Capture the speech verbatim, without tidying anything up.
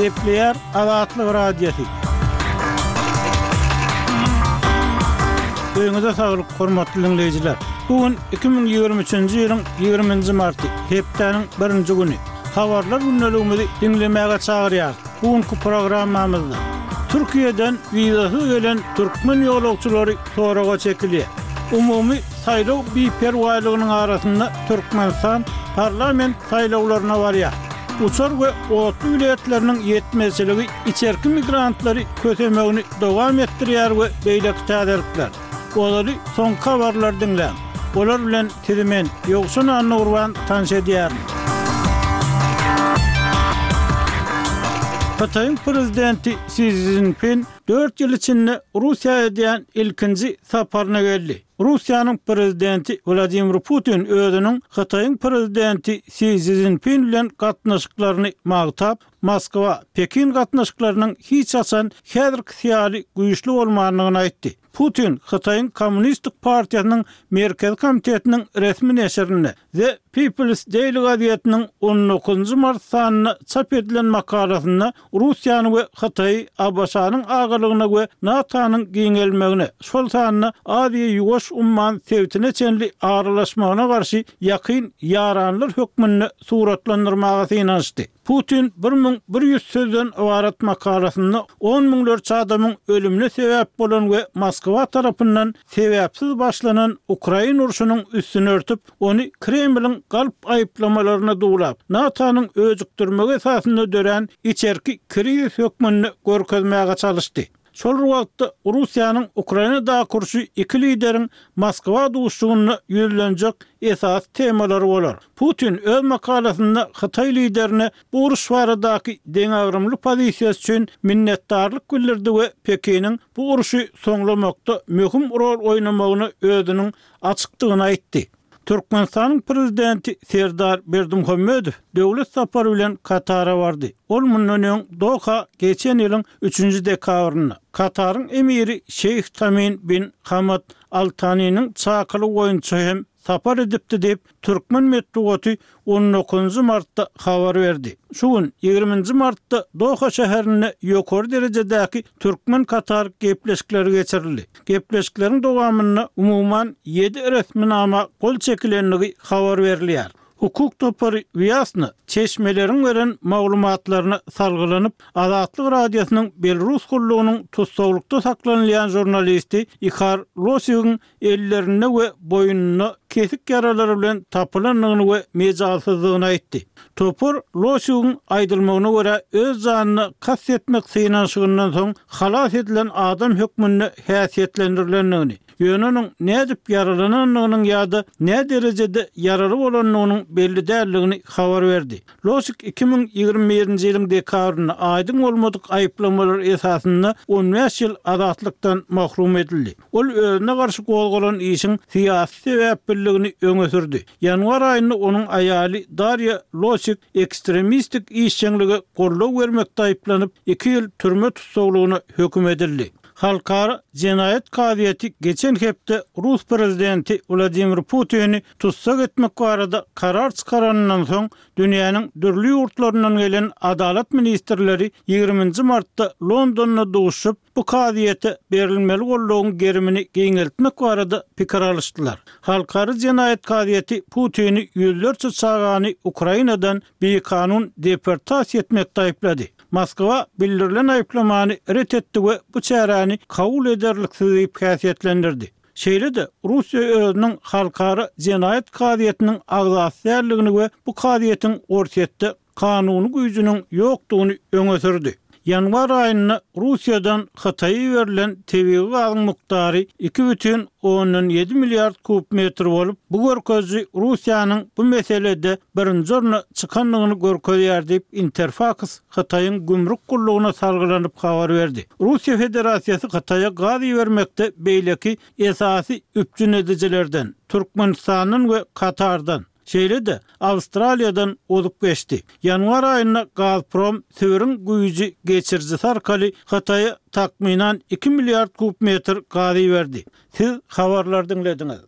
Gepleyer Azatlyk Radiosu. Öňüňizde saglyk, hormatly dinleyijiler. Bugün iki bin ýygrimi üçinji ýylyň ýygrimiňji marty, hepdeniň birinji güni. Habarlar günnäligimizi dinlemäge çagyrýar. Bugünkü programmamyzda Türkiýeden wizahy gelen türkmen ýolagçylary soraga çekilýär. Umumy saýlaw biperwaýlygynyň arasynda Türkmenistan parlament saýlawlaryna barýar. Uçar we otly wilayatläriniň ýetmezçiligi içerki migrantlary kötemegini dowam etdirýär we beýleki täzelikler. Olary soň habarlar dinlän. Olar bilen tirimen ýoksun anny urban tanış edýär. Xitayň prezidenti Xi Jinping dört ýyl içinde Russiýa edýän ilkinji saparyna geldi. Russiýanyň prezidenti Vladimir Putin özüniň Xitayň prezidenti Xi Jinping bilen gatnaşyklaryny magtap, Moskwa, Pekin gatnaşyklarynyň hiç açan häzirki syýasy güýçli bolmagyny aýtdy. Putin Xitayň Kommunistik Partiýasynyň Merkez Komitetiniň resmi neşrine The People's Daily gazetiniň on dokuzunji mart sanyna çap edilen makalasynda Russiýany we Xitaý Abaşanyň agalygyna we NATO'nyň giňelmegine, şol sanyna Aziýa ýuwaş umman sevtine çenli aralaşmagyna garşy ýakyn ýaranlyk hökmüni suratlandyrmagy synanşdy. Putin bir min bir ýüz sözden ibaret makalasynda on miňlerçe adamyň ölümine sebäp bolan we Moskwa tarapyndan sebäpsiz başlanan Ukraina urşunyň üstüne örtüp, ony Kremliň galp aýyplamalaryna dowlap, NATO'nyň öjükdirmegi esasynda dören içerki kriz hökmüni görkezmäge çalışdy. Şol wagtda Russiýanyň Ukrainada kurşy iki lideriň Moskwa duşugyny ýüzlenjek esas temalary bolar. Putin öz makalasynda Xitay liderine bu uruş baradaky deňagrymly pozisiýasy üçin minnetdarlyk bildirdi we Pekiniň bu uruşy soňlamakda möhüm rol oýnamagyny özüniň açykdygyny aýtdy. Türkmenistanyň prezidenti Serdar Berdimuhammedow döwlet sapary bilen Katara bardy. Ol mundan öň Doha geçen ýylyň üçünji dekabryna Kataryň emiri Şeyh Tamim bin Hamad Al Thany'nyň çakyly goýunçy hem sapar edipdi dep Türkmen medeniýeti on dokuzunji martda habar berdi. Şu gün ýygrimiňji martda Doha şäherine ýokary derejedäki Türkmen Katar gepleşikleri geçirildi. Gepleşikleriň dowamyna umumyň ýedi resminama gol çekilenligi habar berilýär. Hukuk topary Vyasny çeşmeleriň beren maglumatlaryny salgylanyp, Azatlyk Radiosynyň Belarus gullugynyň tutsawlykda saklanýan jurnalisti Ihar Losygyň ellerine we boynuny kesik yaralary bilen tapylanyny we mejazsyzlygyny aýtdy. Topar Losygyň aýdylmagyna görä öz janyny kas etmek synanşygyndan soň halas edilen adam hökmüni häsiýetlendirilendigini, ýönüniň nädip yaralananynyň ýa-da nä derejede yarary bolanynyň belli däldigini habar berdi. Losyk iki bin ýygrimi birinji ýylyň dekabryna aýdyň bolmadyk aýyplamalar esasynda on beş ýyl azatlykdan mahrum edildi. Ol özüne garşy golgalan işiň syýasy sebäpligini öňe sürdi. Ýanwar aýynda onuň aýaly Darya Losyk ekstremistik işçiligi gollaw bermekde aýyplanyp iki ýyl türme tutsawlygyna höküm edildi. Halkara Cinayet Kavyeti geçen hepde Rus prezidenti Vladimir Putin'i tutsak etmek barada karar çıkaranından soň dünýäniň dürli ýurtlaryndan gelen adalet ministrleri ýygrimiňji martda Londonda duşup bu kavyete berilmeli gollawyň gerimini giňeltmek barada pikir alışdylar. Halkara Cinayet Kavyeti Putin'i ýüzlerçe çağany Ukrainadan bir kanun deportasiýa etmekde aýyplady. Moskwa bildirilen aýyplamany ret etdi we bu çäräni kabul ederliksiz diýip häsiýetlendirdi. Şeýle-de Russiýa özüniň halkara Cinayet Kavyetiniň agzasýarlygyny we bu kavyetiň ortatda kanuny güýjüniň ýokdugyny öňe sürdi. Ýanwar aýyna Russiýadan Xitaýa berilen tebii gazyň miqdary iki бүтүn on ýedi milliard kub metr bolup, bu görkezji Russiýanyň bu meselede birinji orna çykanlygyny görkezýär diýip Interfax Xitaýyň gümrük gullugyna salgylanyp habar berdi. Russiýa Federasiýasy Xitaýa gazy bermekde beýleki esasy üpjün edijilerden Türkmenistanyň we Katardan. Şeýle-de Awstraliýadan odup geçdi. Ýanwar aýyna Gazprom Söwürüň güýji geçirjisi arkaly Xitaýa takminan iki milliard kub metr gazy berdi. Siz habarlar dinlediňiz.